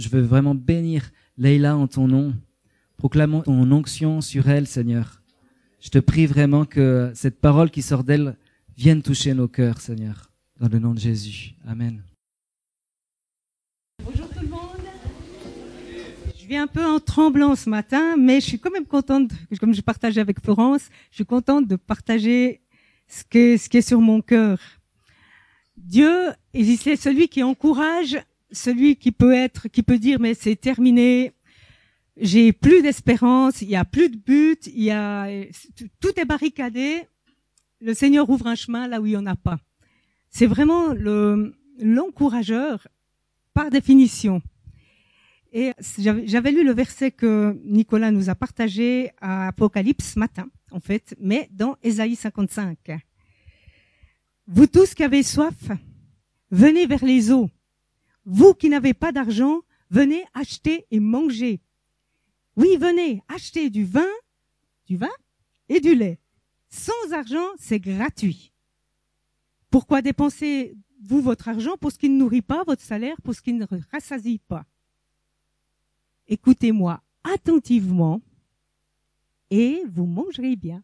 Je veux vraiment bénir Leïla en ton nom. Proclamons ton onction sur elle, Seigneur. Je te prie vraiment que cette parole qui sort d'elle vienne toucher nos cœurs, Seigneur. Dans le nom de Jésus. Amen. Bonjour tout le monde. Je viens un peu en tremblant ce matin, mais je suis quand même contente, comme je partageais avec Florence, je suis contente de partager ce qui est sur mon cœur. Dieu, c'est celui qui encourage, celui qui peut dire mais c'est terminé, j'ai plus d'espérance, il y a plus de but, tout est barricadé. Le Seigneur ouvre un chemin là où il n'y en a pas. C'est vraiment l'encourageur par définition. Et j'avais lu le verset que Nicolas nous a partagé à Apocalypse ce matin, en fait, mais dans Ésaïe 55. Vous tous qui avez soif, venez vers les eaux. Vous qui n'avez pas d'argent, venez acheter et manger. Oui, venez acheter du vin et du lait. Sans argent, c'est gratuit. Pourquoi dépensez-vous votre argent pour ce qui ne nourrit pas, votre salaire pour ce qui ne rassasie pas? Écoutez-moi attentivement et vous mangerez bien.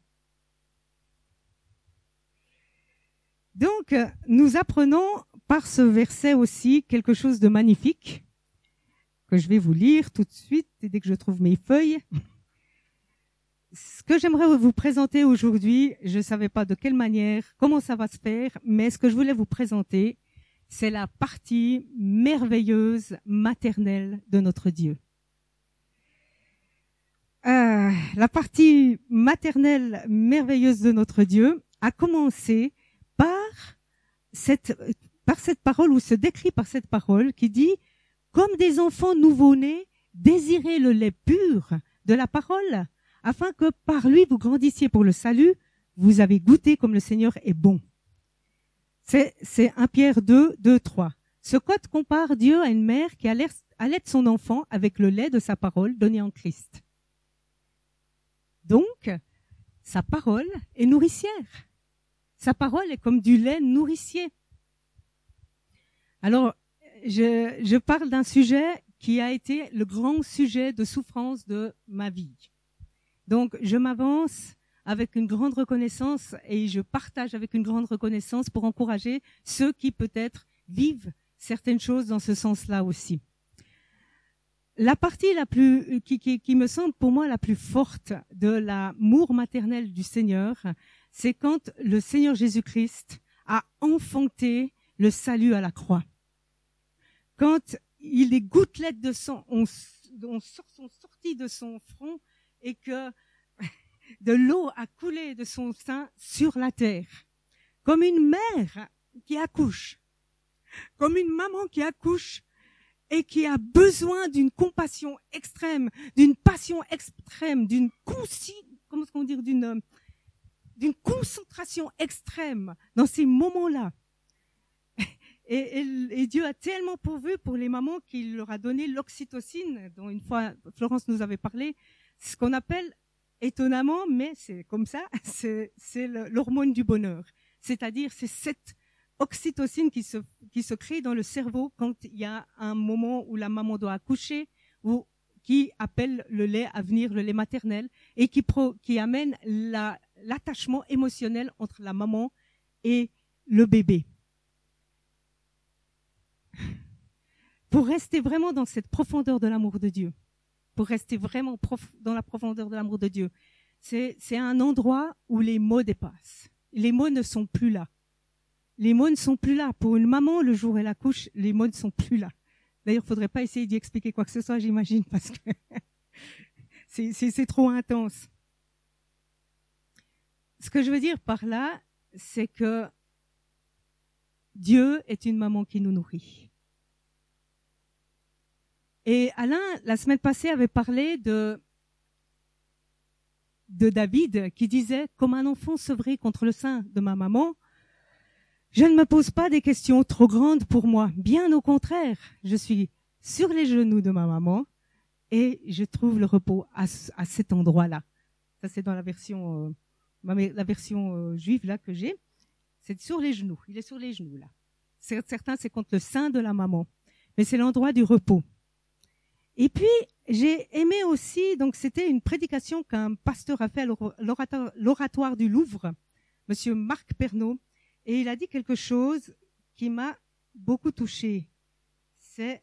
Donc, nous apprenons par ce verset aussi quelque chose de magnifique que je vais vous lire tout de suite dès que je trouve mes feuilles. Ce que j'aimerais vous présenter aujourd'hui, je ne savais pas de quelle manière, comment ça va se faire, mais ce que je voulais vous présenter, c'est la partie merveilleuse, maternelle de notre Dieu. La partie maternelle, merveilleuse de notre Dieu a commencé par cette parole, ou se décrit par cette parole qui dit « Comme des enfants nouveau-nés, désirez le lait pur de la parole, afin que par lui vous grandissiez pour le salut, vous avez goûté comme le Seigneur est bon. » C'est 1 Pierre 2, 3. Ce code compare Dieu à une mère qui allaite son enfant avec le lait de sa parole donné en Christ. Donc, sa parole est nourricière. Sa parole est comme du lait nourricier. Alors, je parle d'un sujet qui a été le grand sujet de souffrance de ma vie. Donc, je m'avance avec une grande reconnaissance et je partage avec une grande reconnaissance pour encourager ceux qui peut-être vivent certaines choses dans ce sens-là aussi. La partie qui me semble pour moi la plus forte de l'amour maternel du Seigneur, c'est quand le Seigneur Jésus-Christ a enfanté le salut à la croix. Quand les gouttelettes de sang sont sorties de son front et que de l'eau a coulé de son sein sur la terre. Comme une mère qui accouche, comme une maman qui accouche et qui a besoin d'une compassion extrême, d'une passion extrême, d'une concentration extrême dans ces moments-là. Et Dieu a tellement pourvu pour les mamans qu'il leur a donné l'oxytocine, dont une fois Florence nous avait parlé, ce qu'on appelle étonnamment, mais c'est comme ça, c'est l'hormone du bonheur. C'est-à-dire, c'est cette oxytocine qui se crée dans le cerveau quand il y a un moment où la maman doit accoucher ou qui appelle le lait à venir, le lait maternel, et qui amène l'attachement émotionnel entre la maman et le bébé. Pour rester vraiment dans cette profondeur de l'amour de Dieu, pour rester vraiment dans la profondeur de l'amour de Dieu, c'est un endroit où les mots dépassent. Les mots ne sont plus là. Les mots ne sont plus là. Pour une maman, le jour où elle accouche, les mots ne sont plus là. D'ailleurs, il ne faudrait pas essayer d'y expliquer quoi que ce soit, j'imagine, parce que c'est trop intense. Ce que je veux dire par là, c'est que Dieu est une maman qui nous nourrit. Et Alain, la semaine passée, avait parlé de David qui disait « Comme un enfant sevré contre le sein de ma maman, je ne me pose pas des questions trop grandes pour moi. Bien au contraire, je suis sur les genoux de ma maman et je trouve le repos à cet endroit-là. » Ça, c'est dans la version juive là que j'ai. C'est sur les genoux. Il est sur les genoux là. Certains, c'est contre le sein de la maman. Mais c'est l'endroit du repos. Et puis, j'ai aimé aussi, donc c'était une prédication qu'un pasteur a fait à l'oratoire du Louvre, Monsieur Marc Pernaut, et il a dit quelque chose qui m'a beaucoup touchée. C'est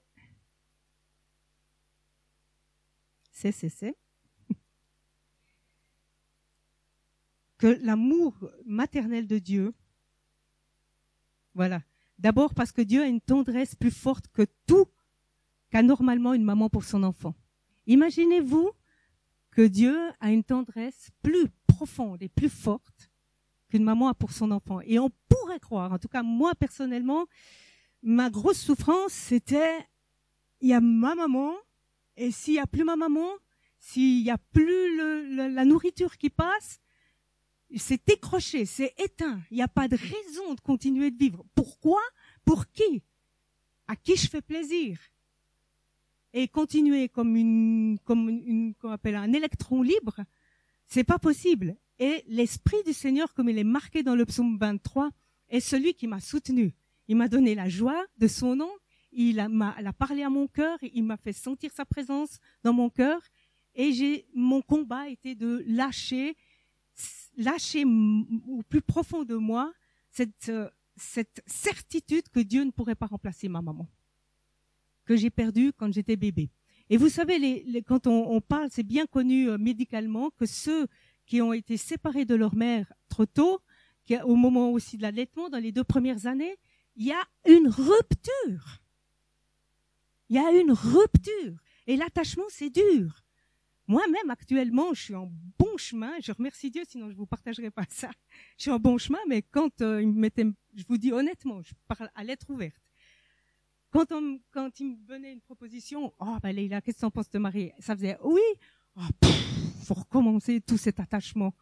que l'amour maternel de Dieu, voilà, d'abord parce que Dieu a une tendresse plus forte que tout qu'a normalement une maman pour son enfant. Imaginez-vous que Dieu a une tendresse plus profonde et plus forte qu'une maman a pour son enfant. Et on pourrait croire, en tout cas moi personnellement, ma grosse souffrance c'était, il y a ma maman, et s'il y a plus ma maman, s'il y a plus la nourriture qui passe, c'est décroché, c'est éteint. Il n'y a pas de raison de continuer de vivre. Pourquoi? Pour qui? À qui je fais plaisir? Et continuer comme qu'on appelle un électron libre, c'est pas possible. Et l'Esprit du Seigneur, comme il est marqué dans le psaume 23, est celui qui m'a soutenu. Il m'a donné la joie de son nom. Elle a parlé à mon cœur. Il m'a fait sentir sa présence dans mon cœur. Et mon combat était de lâcher au plus profond de moi cette certitude que Dieu ne pourrait pas remplacer ma maman, que j'ai perdue quand j'étais bébé. Et vous savez, quand on parle, c'est bien connu médicalement que ceux qui ont été séparés de leur mère trop tôt, au moment aussi de l'allaitement, dans les 2 premières années, il y a une rupture. Il y a une rupture. Et l'attachement, c'est dur. Moi-même, actuellement, je suis en bon chemin. Je remercie Dieu, sinon je vous partagerai pas ça. Je suis en bon chemin, mais quand je vous dis honnêtement, je parle à lettre ouverte. Quand il me venait une proposition, oh, ben Leïla, qu'est-ce que tu en penses de te marier? Ça faisait, oui. Oh, faut recommencer tout cet attachement.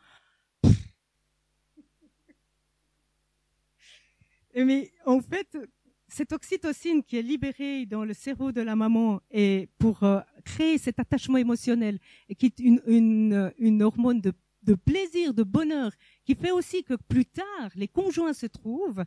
Mais en fait, cette oxytocine qui est libérée dans le cerveau de la maman et pour créer cet attachement émotionnel et qui est une hormone de plaisir, de bonheur, qui fait aussi que plus tard les conjoints se trouvent,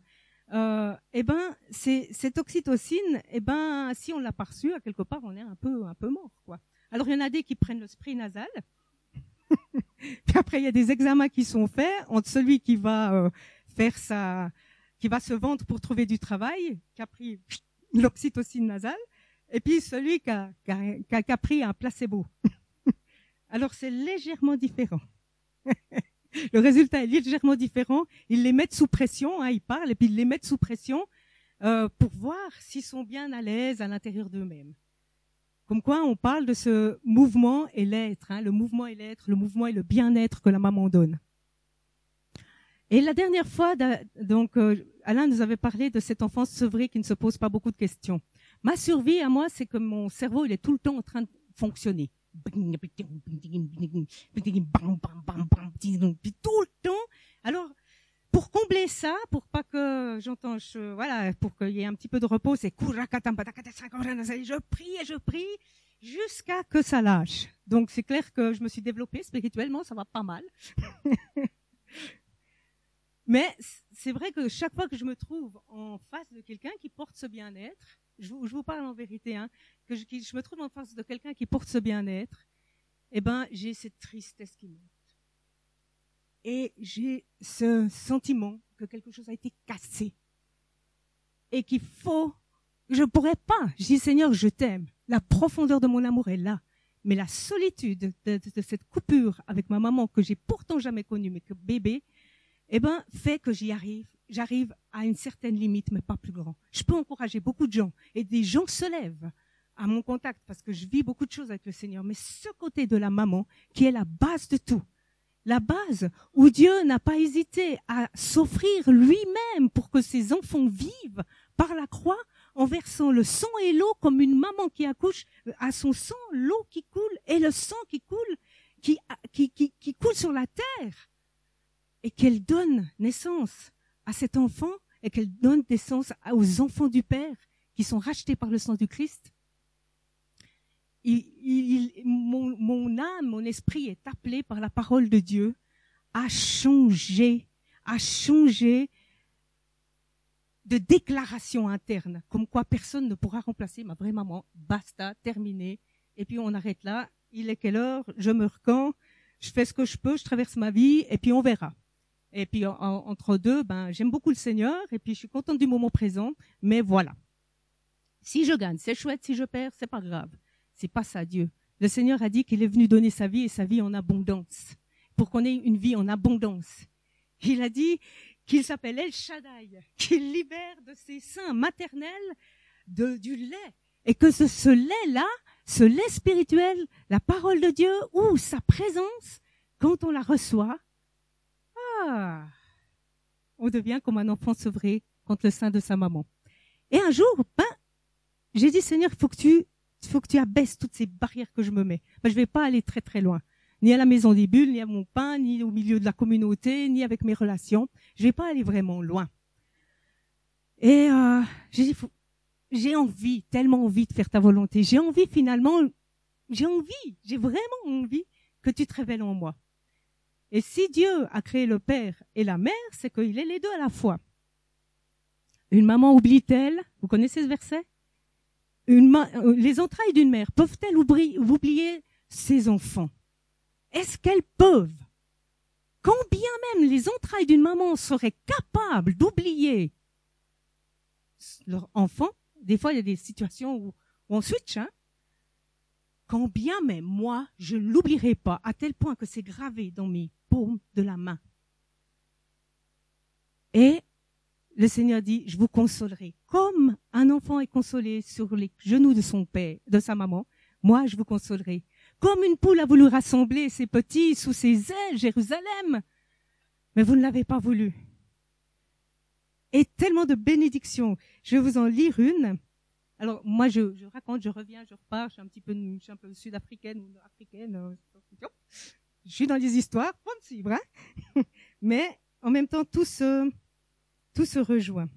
cette oxytocine, si on l'a pas reçue, à quelque part on est un peu mort, quoi. Alors il y en a des qui prennent le spray nasal. Puis après il y a des examens qui sont faits entre celui qui va qui va se vendre pour trouver du travail, qui a pris l'oxytocine nasale, et puis celui qui a pris un placebo. Alors c'est légèrement différent. Le résultat est légèrement différent. Ils les mettent sous pression, ils parlent, et puis ils les mettent sous pression pour voir s'ils sont bien à l'aise à l'intérieur d'eux-mêmes. Comme quoi, on parle de ce mouvement et l'être, le mouvement et l'être, le mouvement et le bien-être que la maman donne. Et la dernière fois, donc Alain nous avait parlé de cette enfance sevrée qui ne se pose pas beaucoup de questions. Ma survie à moi, c'est que mon cerveau, il est tout le temps en train de fonctionner. Puis tout le temps. Alors, pour combler ça, pour pas que pour qu'il y ait un petit peu de repos, c'est je prie et je prie jusqu'à que ça lâche. Donc c'est clair que je me suis développée spirituellement, ça va pas mal. Mais c'est vrai que chaque fois que je me trouve en face de quelqu'un qui porte ce bien-être, je vous parle en vérité, que je me trouve en face de quelqu'un qui porte ce bien-être, j'ai cette tristesse qui monte. Et j'ai ce sentiment que quelque chose a été cassé. Et je pourrais pas. Je dis, Seigneur, je t'aime. La profondeur de mon amour est là. Mais la solitude de cette coupure avec ma maman que j'ai pourtant jamais connue, mais que bébé, fait que j'arrive à une certaine limite, mais pas plus grand. Je peux encourager beaucoup de gens, et des gens se lèvent à mon contact, parce que je vis beaucoup de choses avec le Seigneur, mais ce côté de la maman, qui est la base de tout, la base où Dieu n'a pas hésité à s'offrir lui-même pour que ses enfants vivent par la croix, en versant le sang et l'eau comme une maman qui accouche à son sang, l'eau qui coule et le sang qui coule, qui coule sur la terre. Et qu'elle donne naissance à cet enfant et qu'elle donne naissance aux enfants du Père qui sont rachetés par le sang du Christ. Mon âme, mon esprit est appelé par la parole de Dieu à changer de déclaration interne, comme quoi personne ne pourra remplacer ma vraie maman. Basta, terminé. et puis on arrête là. Il est quelle heure? Je me recants, je fais ce que je peux, je traverse ma vie, et puis on verra. Et puis entre deux, j'aime beaucoup le Seigneur, et puis je suis contente du moment présent, mais voilà. Si je gagne, c'est chouette. Si je perds, c'est pas grave. C'est pas ça, Dieu. Le Seigneur a dit qu'il est venu donner sa vie et sa vie en abondance, pour qu'on ait une vie en abondance. Il a dit qu'il s'appelle El Shaddai, qu'il libère de ses seins maternels du lait, et que ce lait-là, ce lait spirituel, la parole de Dieu ou sa présence, quand on la reçoit, on devient comme un enfant sevré contre le sein de sa maman. Et un jour, j'ai dit, Seigneur, il faut que tu abaisses toutes ces barrières que je me mets. Je vais pas aller très très loin. Ni à la maison des bulles, ni à mon pain, ni au milieu de la communauté, ni avec mes relations. Je vais pas aller vraiment loin. Et j'ai dit, j'ai tellement envie de faire ta volonté. J'ai vraiment envie que tu te révèles en moi. Et si Dieu a créé le père et la mère, c'est qu'il est les deux à la fois. Une maman oublie-t-elle? Vous connaissez ce verset? Les entrailles d'une mère peuvent-elles oublier ses enfants? Est-ce qu'elles peuvent? Quand bien même les entrailles d'une maman seraient capables d'oublier leur enfant, des fois il y a des situations où on switch, quand bien même moi, je ne l'oublierai pas, à tel point que c'est gravé dans mes paumes de la main. Et le Seigneur dit, je vous consolerai. Comme un enfant est consolé sur les genoux de son père, de sa maman, moi je vous consolerai. Comme une poule a voulu rassembler ses petits sous ses ailes, Jérusalem, mais vous ne l'avez pas voulu. Et tellement de bénédictions. Je vais vous en lire une. Alors moi je raconte, je reviens, je repars, je suis un peu sud-africaine ou africaine. Je suis dans les histoires, faut me suivre, mais en même temps tout se rejoint.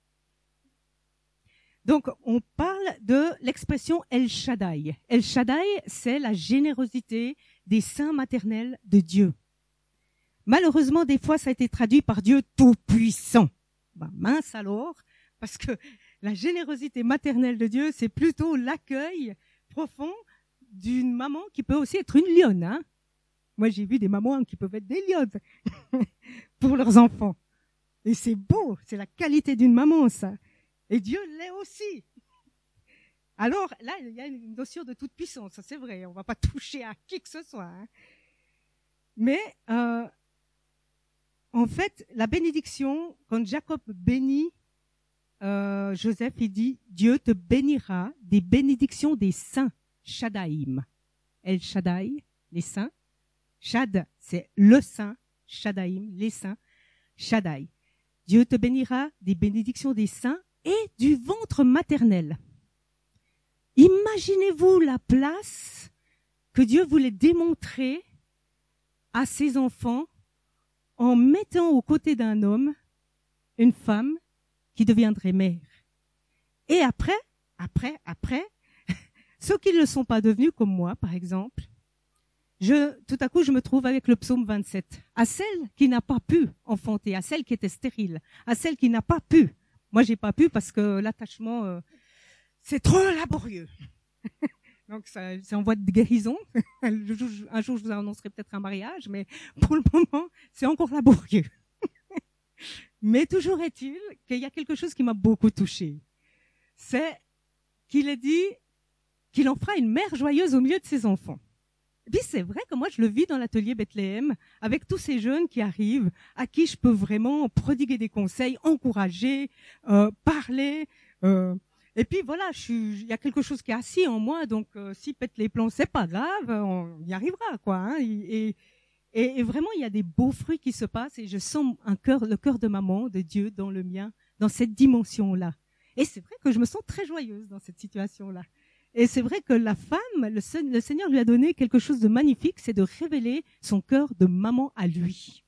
Donc on parle de l'expression El Shaddai. El Shaddai, c'est la générosité des seins maternels de Dieu. Malheureusement, des fois, ça a été traduit par Dieu tout-puissant. Mince alors, parce que la générosité maternelle de Dieu, c'est plutôt l'accueil profond d'une maman qui peut aussi être une lionne. Moi, j'ai vu des mamans qui peuvent être des lionnes pour leurs enfants. Et c'est beau, c'est la qualité d'une maman, ça. Et Dieu l'est aussi. Alors, là, il y a une notion de toute puissance, ça c'est vrai. On ne va pas toucher à qui que ce soit. Mais, en fait, la bénédiction, quand Jacob bénit Joseph, il dit, Dieu te bénira des bénédictions des saints, Shaddaïm. El Shaddai, les saints. Shad, c'est le saint, Shaddaïm, les saints, Shaddai. Dieu te bénira des bénédictions des saints et du ventre maternel. Imaginez-vous la place que Dieu voulait démontrer à ses enfants en mettant aux côtés d'un homme une femme qui deviendrait mère. Et après, ceux qui ne le sont pas devenus, comme moi, par exemple, tout à coup, je me trouve avec le psaume 27. À celle qui n'a pas pu enfanter, à celle qui était stérile, à celle qui n'a pas pu. Moi, j'ai pas pu parce que l'attachement, c'est trop laborieux. Donc, c'est en voie de guérison. Un jour, je vous annoncerai peut-être un mariage, mais pour le moment, c'est encore laborieux. Mais toujours est-il qu'il y a quelque chose qui m'a beaucoup touchée. C'est qu'il est dit qu'il en fera une mère joyeuse au milieu de ses enfants. Et puis c'est vrai que moi je le vis dans l'atelier Bethléem avec tous ces jeunes qui arrivent, à qui je peux vraiment prodiguer des conseils, encourager, parler. Et puis voilà, il y a quelque chose qui est assis en moi, donc s'il pète les plombs, c'est pas grave, on y arrivera quoi. Et vraiment il y a des beaux fruits qui se passent et je sens le cœur de maman, de Dieu dans le mien, dans cette dimension-là. Et c'est vrai que je me sens très joyeuse dans cette situation-là. Et c'est vrai que la femme, le Seigneur lui a donné quelque chose de magnifique, c'est de révéler son cœur de maman à lui.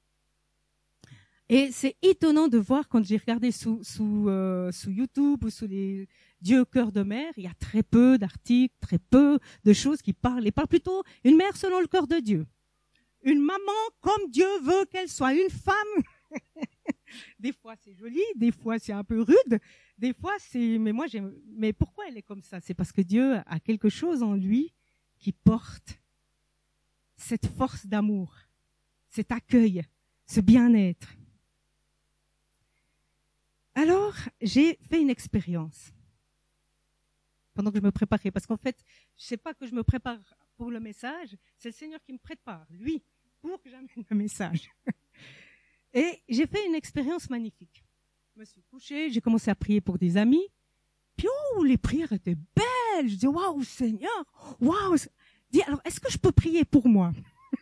Et c'est étonnant de voir quand j'ai regardé sous YouTube ou sous les Dieu cœur de mère, il y a très peu d'articles, très peu de choses qui parlent. Et parle plutôt une mère selon le cœur de Dieu. Une maman comme Dieu veut qu'elle soit, une femme. Des fois c'est joli, des fois c'est un peu rude, des fois, mais pourquoi elle est comme ça? C'est parce que Dieu a quelque chose en lui qui porte cette force d'amour, cet accueil, ce bien-être. Alors, j'ai fait une expérience pendant que je me préparais, parce qu'en fait, je sais pas que je me prépare pour le message, c'est le Seigneur qui me prépare, lui, pour que j'amène le message. Et j'ai fait une expérience magnifique. Je me suis couchée, j'ai commencé à prier pour des amis, puis les prières étaient belles. Je dis waouh Seigneur, waouh. Dis alors, est-ce que je peux prier pour moi?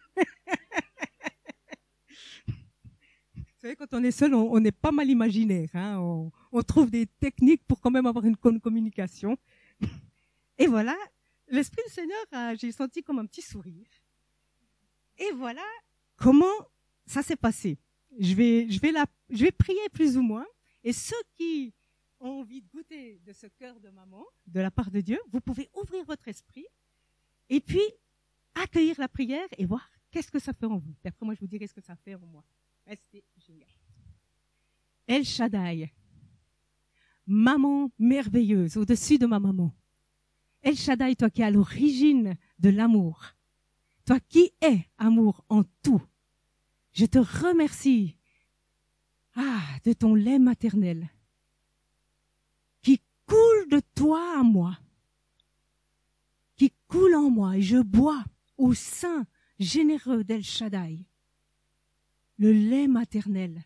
Vous savez, quand on est seul, on est pas mal imaginaire. Hein, on trouve des techniques pour quand même avoir une communication. Et voilà, l'Esprit du Seigneur, j'ai senti comme un petit sourire. Et voilà comment ça s'est passé. Je vais prier plus ou moins. Et ceux qui ont envie de goûter de ce cœur de maman, de la part de Dieu, vous pouvez ouvrir votre esprit et puis accueillir la prière et voir qu'est-ce que ça fait en vous. Et après, moi, je vous dirai ce que ça fait en moi. C'était génial. El Shaddai, maman merveilleuse, au-dessus de ma maman. El Shaddai, toi qui es à l'origine de l'amour, toi qui es amour en tout, je te remercie de ton lait maternel qui coule de toi à moi, qui coule en moi et je bois au sein généreux d'El Shaddai le lait maternel.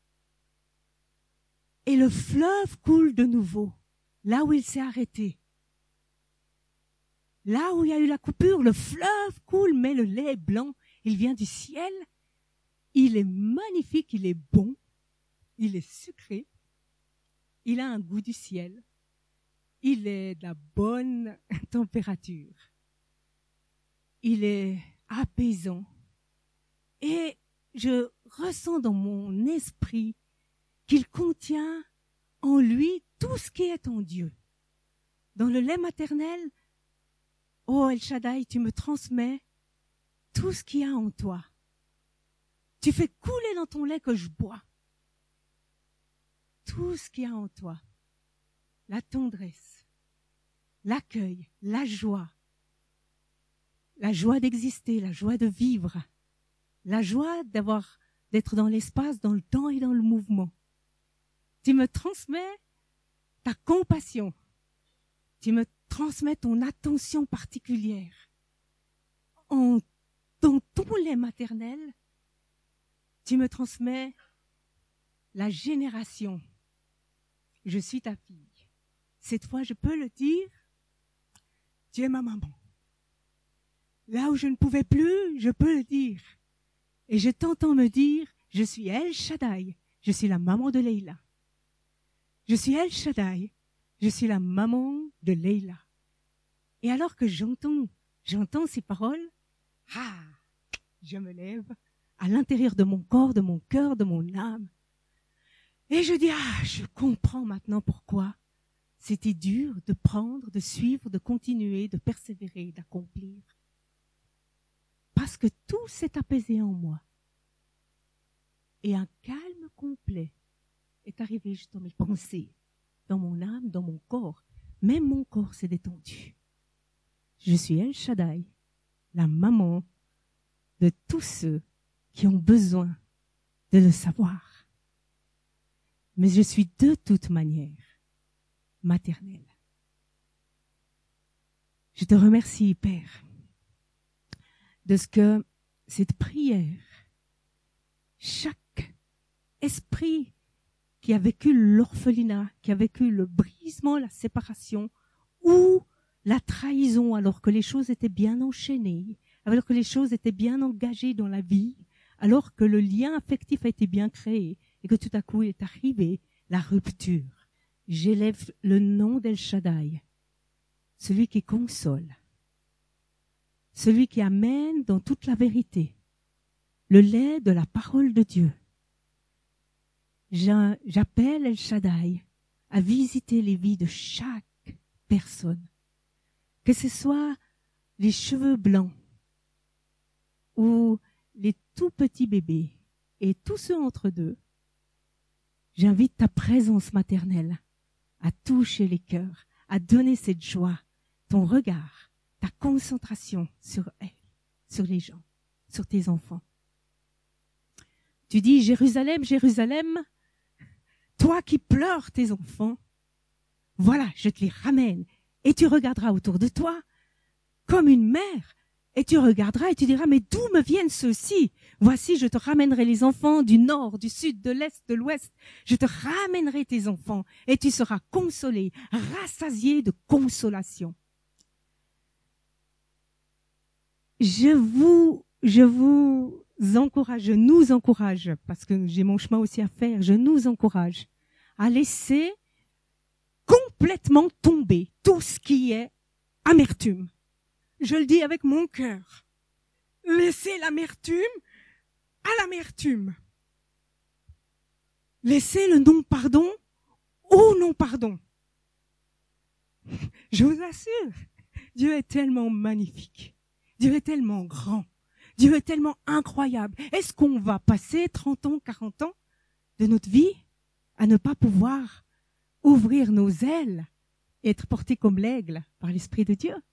Et le fleuve coule de nouveau, là où il s'est arrêté. Là où il y a eu la coupure, le fleuve coule, mais le lait est blanc, il vient du ciel. Il est magnifique, il est bon, il est sucré, il a un goût du ciel, il est de la bonne température, il est apaisant. Et je ressens dans mon esprit qu'il contient en lui tout ce qui est en Dieu. Dans le lait maternel, oh El Shaddai, tu me transmets tout ce qu'il y a en toi. Tu fais couler dans ton lait que je bois tout ce qu'il y a en toi. La tendresse, l'accueil, la joie d'exister, la joie de vivre, la joie d'être dans l'espace, dans le temps et dans le mouvement. Tu me transmets ta compassion. Tu me transmets ton attention particulière. Dans ton lait maternel, tu me transmets la génération. Je suis ta fille. Cette fois, je peux le dire, tu es ma maman. Là où je ne pouvais plus, je peux le dire. Et je t'entends me dire, je suis El Shaddai, je suis la maman de Leïla. Je suis El Shaddai, je suis la maman de Leïla. Et alors que j'entends ces paroles, je me lève à l'intérieur de mon corps, de mon cœur, de mon âme. Et je dis, je comprends maintenant pourquoi c'était dur de prendre, de suivre, de continuer, de persévérer, d'accomplir. Parce que tout s'est apaisé en moi. Et un calme complet est arrivé juste dans mes pensées, dans mon âme, dans mon corps. Même mon corps s'est détendu. Je suis El Shaddai, la maman de tous ceux qui ont besoin de le savoir. Mais je suis de toute manière maternelle. Je te remercie, Père, de ce que cette prière, chaque esprit qui a vécu l'orphelinat, qui a vécu le brisement, la séparation ou la trahison alors que les choses étaient bien enchaînées, alors que les choses étaient bien engagées dans la vie, alors que le lien affectif a été bien créé et que tout à coup est arrivé la rupture. J'élève le nom d'El Shaddai, celui qui console, celui qui amène dans toute la vérité, le lait de la parole de Dieu. J'appelle El Shaddai à visiter les vies de chaque personne, que ce soit les cheveux blancs ou les tout petits bébés et tous ceux entre deux. J'invite ta présence maternelle à toucher les cœurs, à donner cette joie, ton regard, ta concentration sur elle, sur les gens, sur tes enfants. Tu dis, Jérusalem, Jérusalem, toi qui pleures tes enfants, voilà, je te les ramène. Et tu regarderas autour de toi comme une mère. Et tu regarderas et tu diras, mais d'où me viennent ceux-ci? Voici, je te ramènerai les enfants du nord, du sud, de l'est, de l'ouest. Je te ramènerai tes enfants et tu seras consolé, rassasié de consolation. Je vous encourage, je nous encourage, parce que j'ai mon chemin aussi à faire, je nous encourage à laisser complètement tomber tout ce qui est amertume. Je le dis avec mon cœur. Laissez l'amertume à l'amertume. Laissez le non-pardon au non-pardon. Je vous assure, Dieu est tellement magnifique. Dieu est tellement grand. Dieu est tellement incroyable. Est-ce qu'on va passer 30 ans, 40 ans de notre vie à ne pas pouvoir ouvrir nos ailes et être portés comme l'aigle par l'Esprit de Dieu?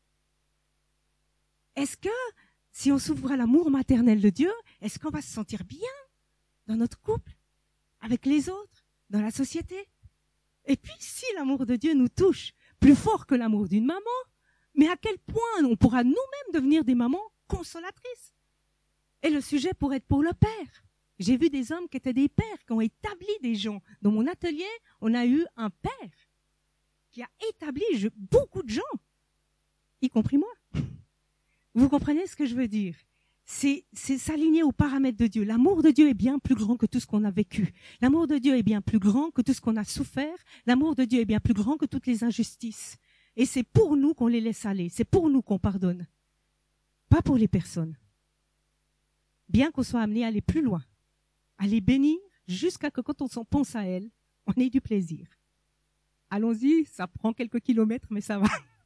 Est-ce que, si on s'ouvre à l'amour maternel de Dieu, est-ce qu'on va se sentir bien dans notre couple, avec les autres, dans la société? Et puis, si l'amour de Dieu nous touche plus fort que l'amour d'une maman, mais à quel point on pourra nous-mêmes devenir des mamans consolatrices? Et le sujet pourrait être pour le père. J'ai vu des hommes qui étaient des pères, qui ont établi des gens. Dans mon atelier, on a eu un père qui a établi beaucoup de gens, y compris moi. Vous comprenez ce que je veux dire? C'est s'aligner aux paramètres de Dieu. L'amour de Dieu est bien plus grand que tout ce qu'on a vécu. L'amour de Dieu est bien plus grand que tout ce qu'on a souffert. L'amour de Dieu est bien plus grand que toutes les injustices. Et c'est pour nous qu'on les laisse aller. C'est pour nous qu'on pardonne. Pas pour les personnes. Bien qu'on soit amené à aller plus loin, à les bénir jusqu'à que quand on s'en pense à elles, on ait du plaisir. Allons-y, ça prend quelques kilomètres, mais ça va.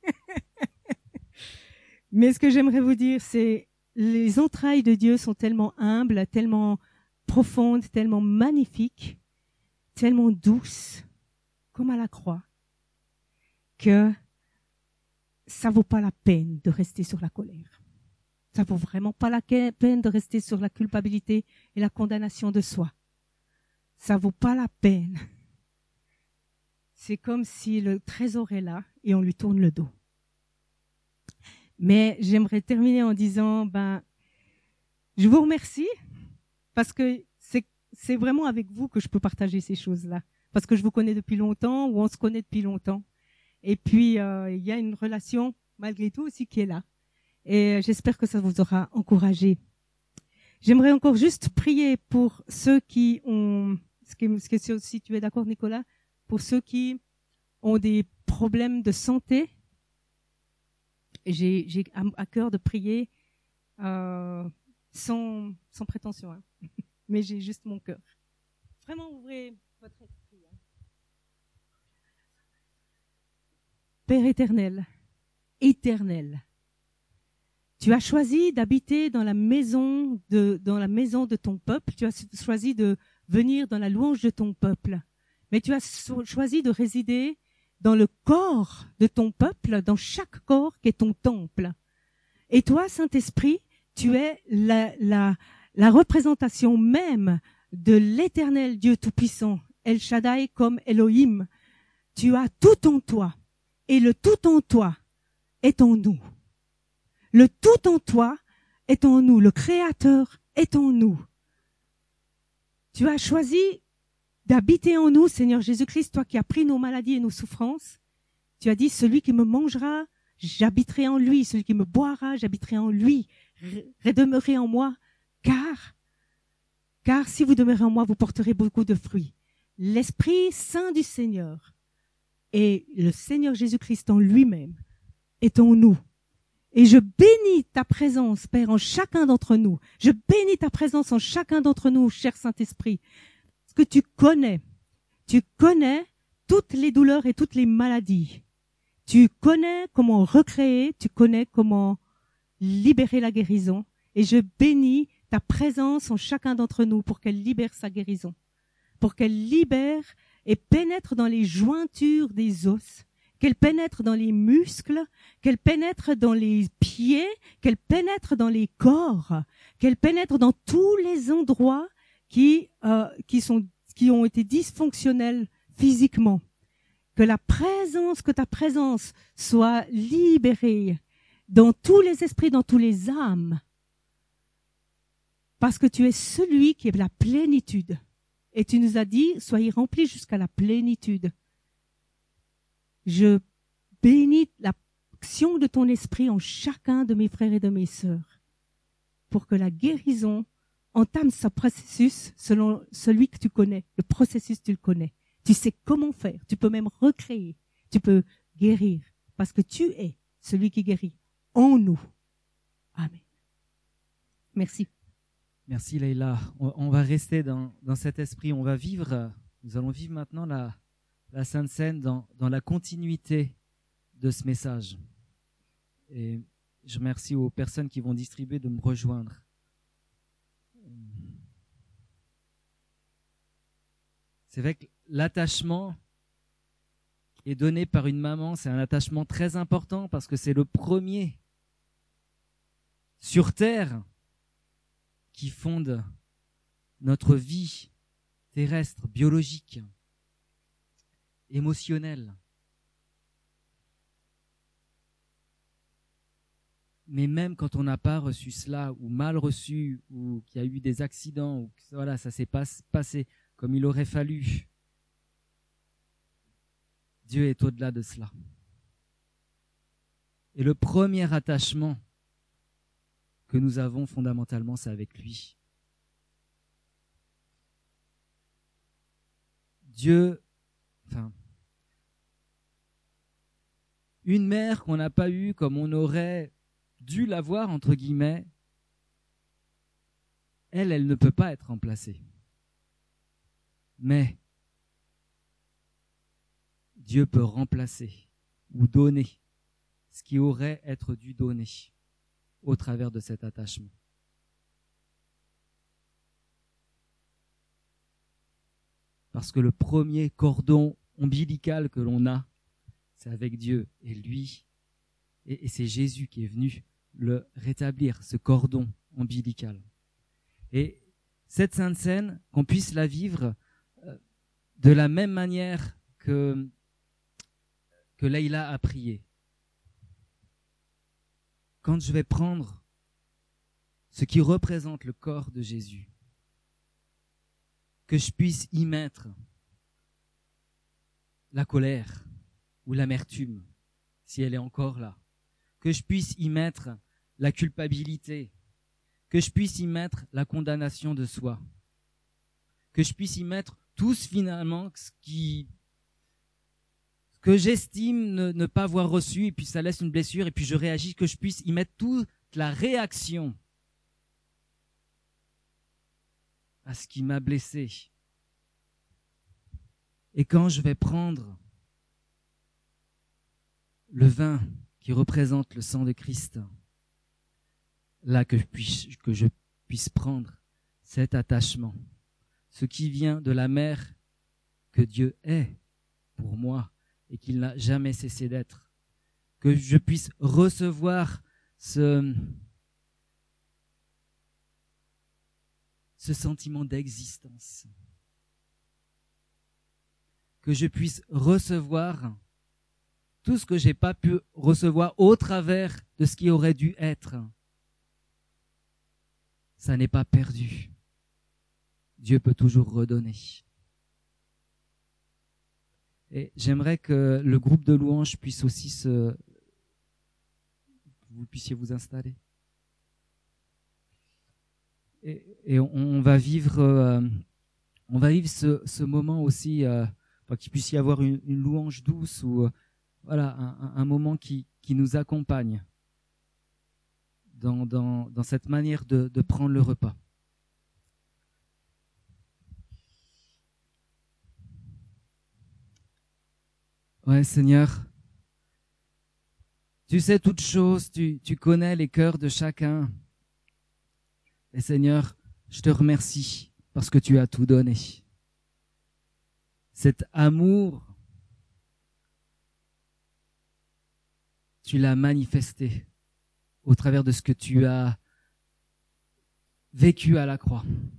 Mais ce que j'aimerais vous dire, c'est les entrailles de Dieu sont tellement humbles, tellement profondes, tellement magnifiques, tellement douces, comme à la croix, que ça vaut pas la peine de rester sur la colère. Ça vaut vraiment pas la peine de rester sur la culpabilité et la condamnation de soi. Ça vaut pas la peine. C'est comme si le trésor est là et on lui tourne le dos. Mais j'aimerais terminer en disant, je vous remercie parce que c'est vraiment avec vous que je peux partager ces choses-là. Parce que je vous connais depuis longtemps ou on se connaît depuis longtemps. Et puis, il y a une relation, malgré tout, aussi qui est là. Et j'espère que ça vous aura encouragé. J'aimerais encore juste prier pour ceux qui ont, si tu es d'accord, Nicolas, pour ceux qui ont des problèmes de santé. J'ai à cœur de prier sans prétention, hein. Mais j'ai juste mon cœur. Vraiment, ouvrez votre esprit. Hein. Père éternel, tu as choisi d'habiter dans la maison de ton peuple. Tu as choisi de venir dans la louange de ton peuple. Mais tu as choisi de résider dans le corps de ton peuple, dans chaque corps qui est ton temple. Et toi, Saint-Esprit, tu es la représentation même de l'Éternel Dieu Tout-Puissant, El Shaddai comme Elohim. Tu as tout en toi, et le tout en toi est en nous. Le tout en toi est en nous, le Créateur est en nous. Tu as choisi d'habiter en nous, Seigneur Jésus-Christ, toi qui as pris nos maladies et nos souffrances. Tu as dit, celui qui me mangera, j'habiterai en lui. Celui qui me boira, j'habiterai en lui. Demeurez en moi, car si vous demeurez en moi, vous porterez beaucoup de fruits. L'Esprit Saint du Seigneur et le Seigneur Jésus-Christ en lui-même est en nous. Et je bénis ta présence, Père, en chacun d'entre nous. Je bénis ta présence en chacun d'entre nous, cher Saint-Esprit. Que tu connais toutes les douleurs et toutes les maladies. Tu connais comment recréer, tu connais comment libérer la guérison. Et je bénis ta présence en chacun d'entre nous pour qu'elle libère sa guérison, pour qu'elle libère et pénètre dans les jointures des os, qu'elle pénètre dans les muscles, qu'elle pénètre dans les pieds, qu'elle pénètre dans les corps, qu'elle pénètre dans tous les endroits qui ont été dysfonctionnels physiquement. Que ta présence soit libérée dans tous les esprits, dans tous les âmes. Parce que tu es celui qui est la plénitude. Et tu nous as dit, soyez remplis jusqu'à la plénitude. Je bénis l'action de ton esprit en chacun de mes frères et de mes sœurs. Pour que la guérison entame ce processus selon celui que tu connais. Le processus, tu le connais. Tu sais comment faire. Tu peux même recréer. Tu peux guérir. Parce que tu es celui qui guérit en nous. Amen. Merci. Merci Leïla. On va rester dans cet esprit. Nous allons vivre maintenant la Sainte Seine dans la continuité de ce message. Et je remercie aux personnes qui vont distribuer de me rejoindre. C'est vrai que l'attachement qui est donné par une maman, c'est un attachement très important parce que c'est le premier sur terre qui fonde notre vie terrestre, biologique, émotionnelle. Mais même quand on n'a pas reçu cela, ou mal reçu, ou qu'il y a eu des accidents, ou que voilà, ça s'est pas passé comme il aurait fallu, Dieu est au-delà de cela. Et le premier attachement que nous avons fondamentalement, c'est avec lui. Une mère qu'on n'a pas eue comme on aurait dû l'avoir, entre guillemets, elle ne peut pas être remplacée. Mais Dieu peut remplacer ou donner ce qui aurait être dû donner au travers de cet attachement. Parce que le premier cordon ombilical que l'on a, c'est avec Dieu. Et lui, et c'est Jésus qui est venu le rétablir, ce cordon ombilical. Et cette Sainte Seine, qu'on puisse la vivre de la même manière que Leïla a prié. Quand je vais prendre ce qui représente le corps de Jésus, que je puisse y mettre la colère ou l'amertume, si elle est encore là, que je puisse y mettre la culpabilité, que je puisse y mettre la condamnation de soi, que je puisse y mettre tout finalement ce que j'estime ne pas avoir reçu, et puis ça laisse une blessure, et puis je réagis, que je puisse y mettre toute la réaction à ce qui m'a blessé. Et quand je vais prendre le vin qui représente le sang de Christ, là que je puisse prendre cet attachement, ce qui vient de la mère que Dieu est pour moi, et qu'il n'a jamais cessé d'être, que je puisse recevoir ce sentiment d'existence, que je puisse recevoir tout ce que j'ai pas pu recevoir au travers de ce qui aurait dû être. Ça n'est pas perdu. Dieu peut toujours redonner. Et j'aimerais que le groupe de louanges puisse aussi vous puissiez vous installer. Et on va vivre ce moment aussi, qu'il puisse y avoir une louange douce ou voilà un moment qui nous accompagne dans cette manière de prendre le repas. Ouais, Seigneur, tu sais toutes choses, tu connais les cœurs de chacun. Et Seigneur, je te remercie parce que tu as tout donné. cet amour, tu l'as manifesté au travers de ce que tu as vécu à la croix.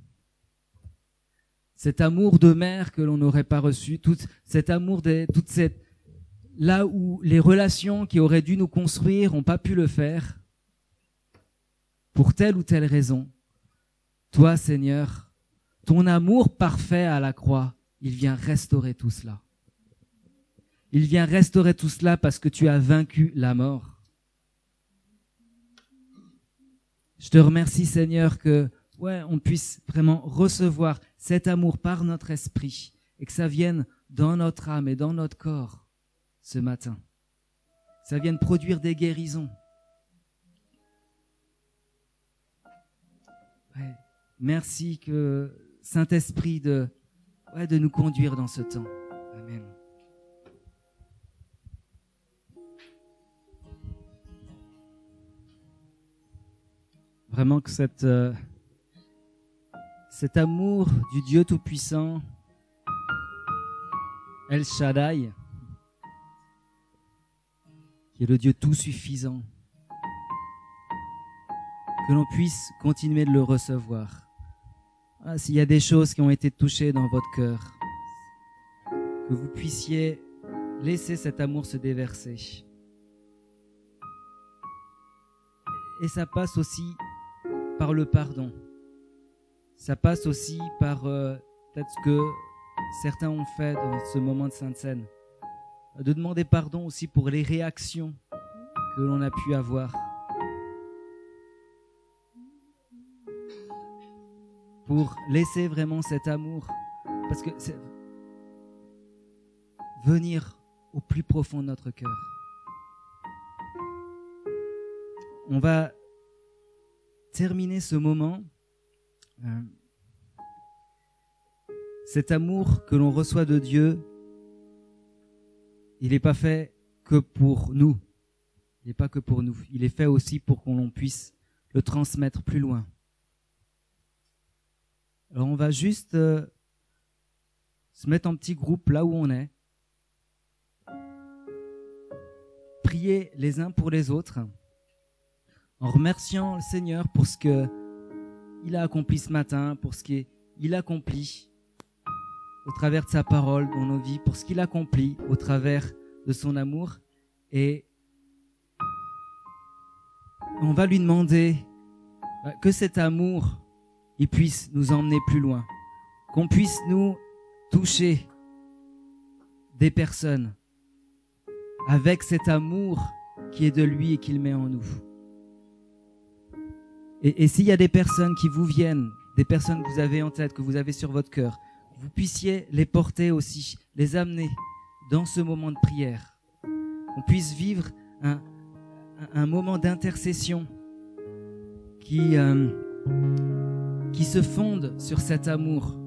Cet amour de mère que l'on n'aurait pas reçu, tout cet amour, là où les relations qui auraient dû nous construire n'ont pas pu le faire, pour telle ou telle raison. Toi, Seigneur, ton amour parfait à la croix, il vient restaurer tout cela. Il vient restaurer tout cela parce que tu as vaincu la mort. Je te remercie, Seigneur, que on puisse vraiment recevoir cet amour par notre esprit et que ça vienne dans notre âme et dans notre corps ce matin. Ça vienne produire des guérisons. Merci que Saint-Esprit de nous conduire dans ce temps. Amen. Vraiment que cet amour du Dieu Tout-Puissant, El Shaddai, qui est le Dieu tout-suffisant, que l'on puisse continuer de le recevoir. S'il y a des choses qui ont été touchées dans votre cœur, que vous puissiez laisser cet amour se déverser. Et ça passe aussi par le pardon. Ça passe aussi par peut-être ce que certains ont fait dans ce moment de Sainte Seine. De demander pardon aussi pour les réactions que l'on a pu avoir. Pour laisser vraiment cet amour. Parce que c'est venir au plus profond de notre cœur. On va terminer ce moment. Cet amour que l'on reçoit de Dieu, il n'est pas fait que pour nous. Il n'est pas que pour nous. Il est fait aussi pour qu'on puisse le transmettre plus loin. Alors on va juste se mettre en petit groupe là où on est. Prier les uns pour les autres. En remerciant le Seigneur pour ce qu'il a accompli ce matin, pour ce qu'il accomplit au travers de sa parole dans nos vies, pour ce qu'il accomplit au travers de son amour. Et on va lui demander que cet amour, il puisse nous emmener plus loin, qu'on puisse nous toucher des personnes avec cet amour qui est de lui et qu'il met en nous. Et s'il y a des personnes qui vous viennent, des personnes que vous avez en tête, que vous avez sur votre cœur, vous puissiez les porter aussi, les amener dans ce moment de prière. On puisse vivre un moment d'intercession qui se fonde sur cet amour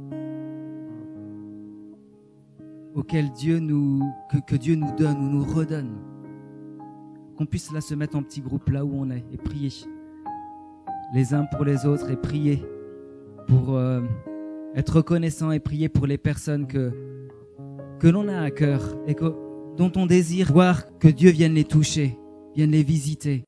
auquel que Dieu nous donne ou nous redonne. Qu'on puisse là se mettre en petit groupe là où on est et prier les uns pour les autres et prier pour être reconnaissant et prier pour les personnes que l'on a à cœur et dont on désire voir que Dieu vienne les toucher, vienne les visiter.